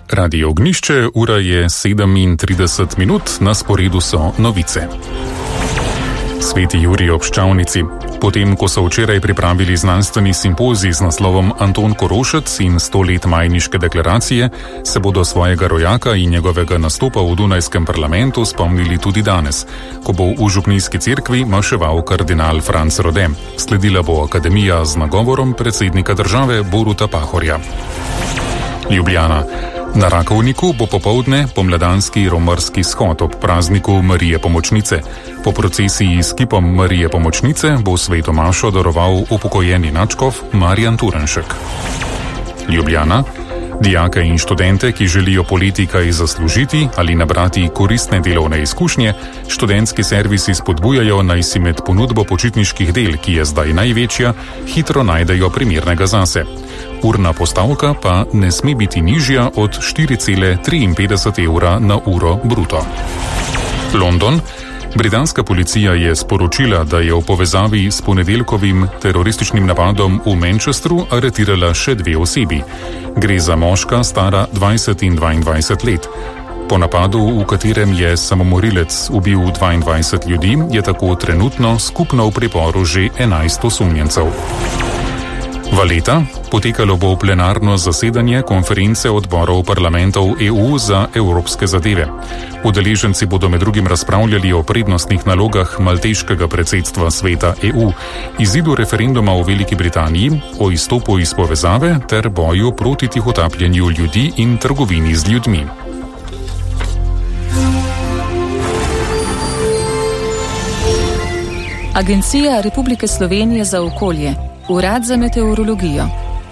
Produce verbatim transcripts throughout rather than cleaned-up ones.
Radio Ognjišče, ura je sedemintrideset minut, na sporedu so novice. Sveti Jurij ob Ščavnici. Potem, ko so včeraj pripravili znanstveni simpozij z naslovom Anton Korošec in sto let Majniške deklaracije, se bodo svojega rojaka in njegovega nastopa v Dunajskem parlamentu spomnili tudi danes, ko bo v župnijski cerkvi maševal kardinal Franc Rode. Sledila bo akademija z nagovorom predsednika države Boruta Pahorja. Ljubljana. Na Rakovniku bo popoldne pomladanski romarski shod ob prazniku Marije Pomočnice. Po procesiji s kipom Marije Pomočnice bo sveto mašo daroval upokojeni nadškof Marjan Turnšek. Ljubljana. Dijake in študente, ki želijo poleti kaj zaslužiti ali nabrati koristne delovne izkušnje, študentski servisi spodbujajo, naj si med ponudbo počitniških del, ki je zdaj največja, hitro najdejo primernega zase. Urna postavka pa ne sme biti nižja od štiri cele triinpetdeset evra na uro bruto. London. Britanska policija je sporočila, da je v povezavi s ponedeljkovim terorističnim napadom v Manchesteru aretirala še dve osebi. Gre za moška stara dvajset in dvaindvajset let. Po napadu, v katerem je samomorilec ubil dvaindvajset ljudi, je tako trenutno skupno v priporu že enajst osumljencev. Valeta. Potekalo bo plenarno zasedanje konference odborov parlamentov E U za evropske zadeve. Udeleženci bodo med drugim razpravljali o prednostnih nalogah malteškega predsedstva sveta E U, izidu referenduma v Veliki Britaniji, o izstopu iz povezave ter boju proti tihotapljenju ljudi in trgovini z ljudmi. Agencija Republike Slovenije za okolje. Urad za meteorologijo.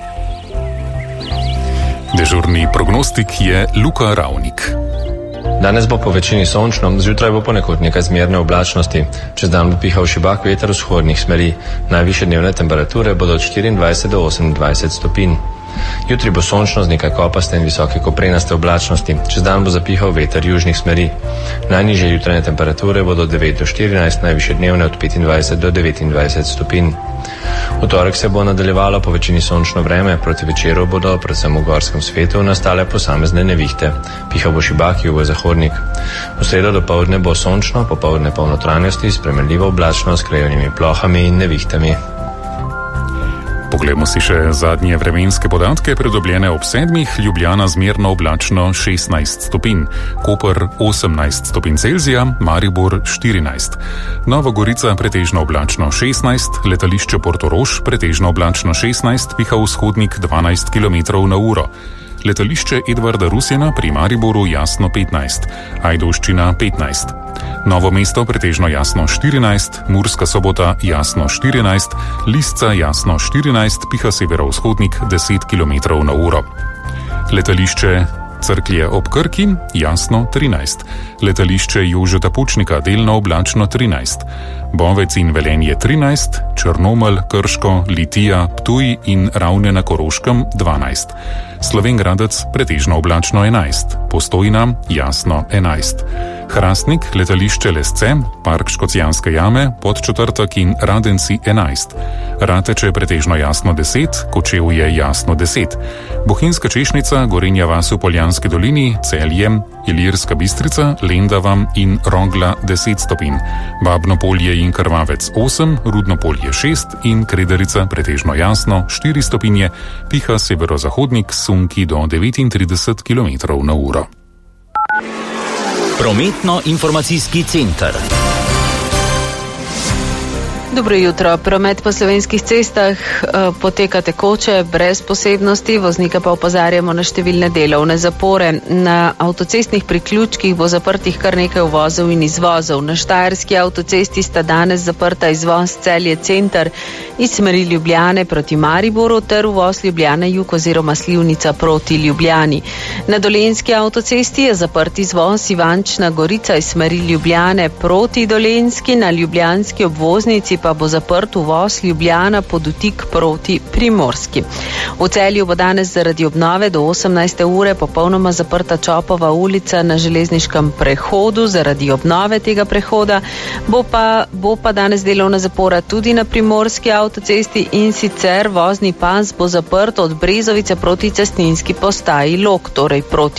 Dežurni prognostik je Luka Ravnik. Danes bo po večini sončno, zjutraj bo ponekod nekaj zmerne oblačnosti. Čez dan bo pihal šibak veter vzhodnih smeri. Najvišje dnevne temperature bodo od štiriindvajset do osemindvajset stopinj. Jutri bo sončno z nekaj kopaste in visoke koprenaste oblačnosti. Čez dan bo zapihal veter južnih smeri. Najnižje jutranje temperature bodo od devet do štirinajst, najvišje dnevne od petindvajset do devetindvajset stopinj. V torek se bo nadaljevalo po večini sončno vreme, proti večeru bodo predvsem v gorskem svetu nastale posamezne nevihte. Pihal bo šibak jugozahodnik. V sredo dopoldne bo sončno, popoldne pa v notranjosti spremenljivo oblačno s krajevnimi plohami in nevihtami. Poglejmo si še zadnje vremenske podatke, pridobljene ob sedmih. Ljubljana zmerno oblačno šestnajst stopinj, Koper osemnajst stopinj Celzija, Maribor štirinajst. Nova Gorica pretežno oblačno šestnajst, letališče Portorož pretežno oblačno šestnajst, piha vzhodnik dvanajst kilometrov na uro. Letališče Edvarda Rusjana pri Mariboru jasno petnajst, Ajdovščina petnajst. Novo mesto pretežno jasno štirinajst, Murska Sobota jasno štirinajst, Lisca jasno štirinajst, piha severovzhodnik deset kilometrov na uro. Letališče Cerklje ob Krki jasno trinajst, letališče Jožeta Pučnika delno oblačno trinajst, Bovec in Velenje trinajst, Črnomelj, Krško, Litija, Ptuj in Ravne na Koroškem dvanajst. Slovenj Gradec pretežno oblačno enajst, Postojna jasno enajst. Hrastnik, letališče Lesce, park Škocjanske jame, Podčetrtek in Radenci enajst. Rateče pretežno jasno deset, Kočevje jasno deset. Bohinjska Češnica, Gorenja vas v Poljanski dolini, Celje, Ilirska Bistrica, Lendava in Rogla deset stopinj. Babno Polje in Krvavec osem, Rudno Polje šest in Krederica pretežno jasno štiri stopinje, piha severozahodnik sunki do devetintrideset kilometrov na uro. Prometno-informacijski center. Dobro jutro. Promet po slovenskih cestah uh, poteka tekoče, brez posebnosti, voznika pa opozarjamo na številne delovne zapore. Na avtocestnih priključkih bo zaprtih kar nekaj uvozov in izvozov. Na štajerski avtocesti sta danes zaprta izvoz Celje center iz smeri Ljubljane proti Mariboru ter uvoz Ljubljane jug oziroma Slivnica proti Ljubljani. Na dolenjski avtocesti je zaprt izvoz Ivančna Gorica iz smeri Ljubljane proti Dolenjski, na ljubljanski obvoznici pa bo zaprt uvoz Ljubljana Podutik proti Primorski. V Celju bo danes zaradi obnove do osemnajste ure popolnoma zaprta Čopova ulica na železniškem prehodu. Zaradi obnove tega prehoda bo pa, bo pa danes delovna zapora tudi na primorski avtocesti, in sicer vozni pas bo zaprt od Brezovice proti cestninski postaji Log, torej proti